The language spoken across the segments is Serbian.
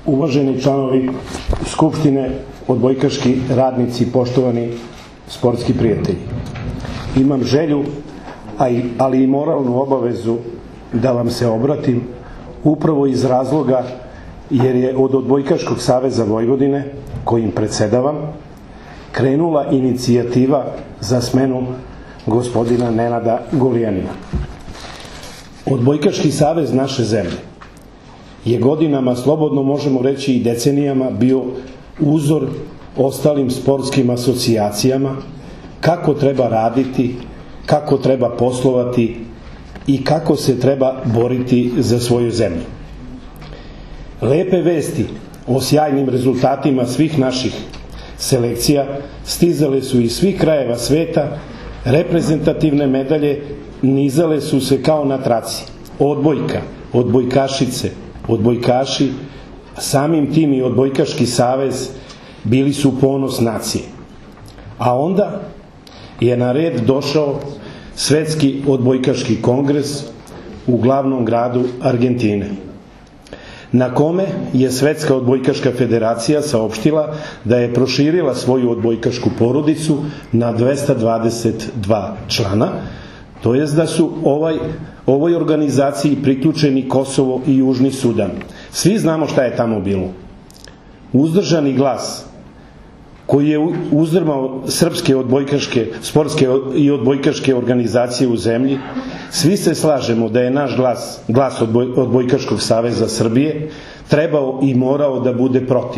Uvaženi članovi Skupštine, odbojkaški radnici, poštovani sportski prijatelji. Imam želju, ali i moralnu obavezu da vam se obratim upravo iz razloga jer je od Odbojkaškog saveza Vojvodine, kojim predsedavam, krenula inicijativa za smenu gospodina Nenada Golijanina. Odbojkaški savez naše zemlje je godinama, slobodno možemo reći i decenijama, bio uzor ostalim sportskim asocijacijama kako treba raditi, kako treba poslovati i kako se treba boriti za svoju zemlju. Lepe vesti o sjajnim rezultatima svih naših selekcija stizale su iz svih krajeva sveta, reprezentativne medalje nizale su se kao na traci. Odbojka, odbojkašice, odbojkaši, samim tim i Odbojkaški savez bili su ponos nacije. A onda je na red došao Svetski odbojkaški kongres u glavnom gradu Argentine, na kome je Svetska odbojkaška federacija saopštila da je proširila svoju odbojkašku porodicu na 222 člana, to jest da su ovoj organizaciji priključeni Kosovo i Južni Sudan. Svi znamo šta je tamo bilo. Uzdržani glas koji je uzdrmao srpske odbojkaške, sportske i odbojkaške organizacije u zemlji, svi se slažemo da je naš glas Odbojkaškog saveza Srbije, trebao i morao da bude protiv.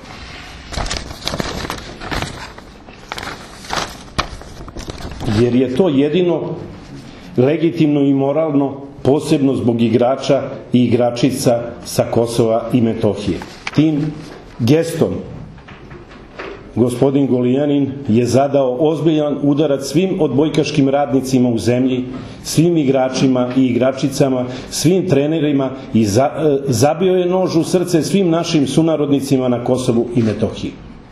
Jer je to jedino legitimno i moralno, posebno zbog igrača i igračica sa Kosova i Metohije. Tim gestom gospodin Golijanin je zadao ozbiljan udarac svim odbojkaškim radnicima u zemlji, svim igračima i igračicama, svim trenerima i zabio je nož u srce svim našim sunarodnicima na Kosovu i Metohiji.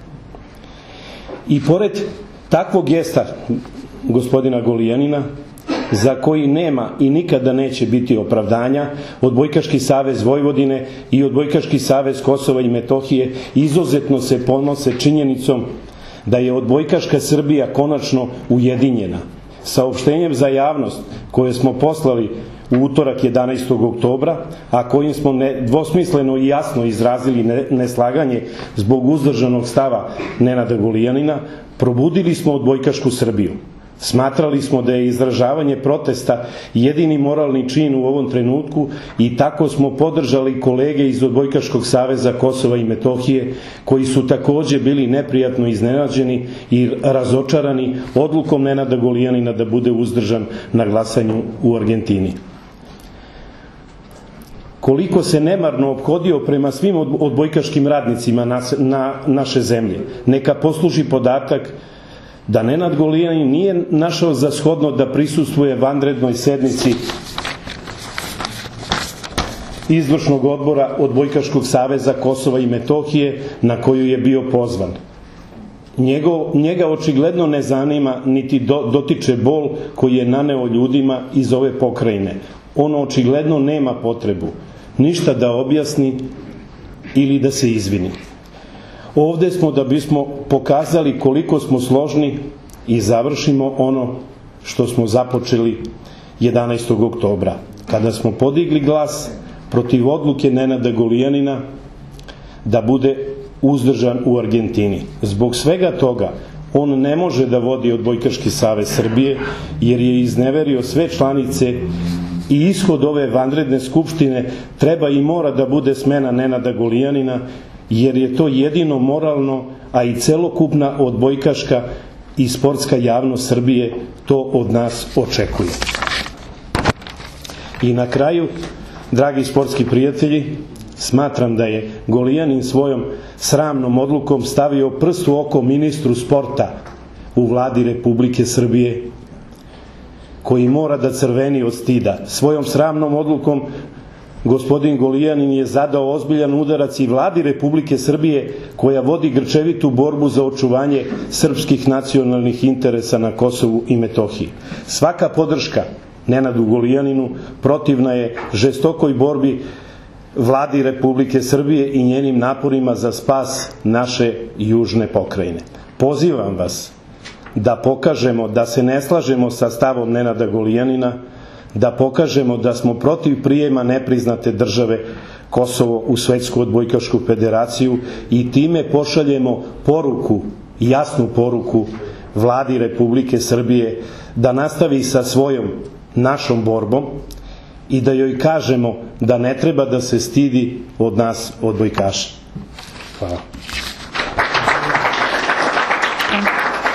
I pored takvog gesta gospodina Golijanina, za koji nema i nikada neće biti opravdanja, Odbojkaški savez Vojvodine i Odbojkaški savez Kosova i Metohije izuzetno se ponose činjenicom da je odbojkaška Srbija konačno ujedinjena. Saopštenjem za javnost koje smo poslali u utorak 11. oktobra, a kojim smo nedvosmisleno i jasno izrazili neslaganje zbog uzdržanog stava Nenada Golijanina, probudili smo odbojkašku Srbiju. Smatrali smo da je izražavanje protesta jedini moralni čin u ovom trenutku i tako smo podržali kolege iz Odbojkaškog saveza Kosova i Metohije, koji su takođe bili neprijatno iznenađeni i razočarani odlukom Nenada Golijanina da bude uzdržan na glasanju u Argentini. Koliko se nemarno ophodio prema svim odbojkaškim radnicima naše zemlje, neka posluži podatak da Nenad Golijanin nije našao za shodno da prisustvuje vanrednoj sednici izvršnog odbora Odbojkaškog saveza Kosova i Metohije na koju je bio pozvan. Njega očigledno ne zanima niti dotiče bol koji je naneo ljudima iz ove pokrajine. On očigledno nema potrebu ništa da objasni ili da se izvini. Ovde smo da bismo pokazali koliko smo složni i završimo ono što smo započeli 11. oktobra, kada smo podigli glas protiv odluke Nenada Golijanina da bude uzdržan u Argentini. Zbog svega toga on ne može da vodi Odbojkaški savez Srbije, jer je izneverio sve članice i ishod ove vanredne skupštine treba i mora da bude smena Nenada Golijanina, jer je to jedino moralno, a i celokupna odbojkaška i sportska javnost Srbije to od nas očekuje. I na kraju, dragi sportski prijatelji, smatram da je Golijanin svojom sramnom odlukom stavio prst u oko ministru sporta u Vladi Republike Srbije, koji mora da crveni od stida. Svojom sramnom odlukom gospodin Golijanin je zadao ozbiljan udarac i Vladi Republike Srbije, koja vodi grčevitu borbu za očuvanje srpskih nacionalnih interesa na Kosovu i Metohiji. Svaka podrška Nenadu Golijaninu protivna je žestokoj borbi Vladi Republike Srbije i njenim naporima za spas naše južne pokrajine. Pozivam vas da pokažemo da se ne slažemo sa stavom Nenada Golijanina, da pokažemo da smo protiv prijema nepriznate države Kosovo u Svetsku odbojkašku federaciju i time pošaljemo poruku, jasnu poruku Vladi Republike Srbije da nastavi sa svojom našom borbom i da joj kažemo da ne treba da se stidi od nas odbojkaša. Hvala.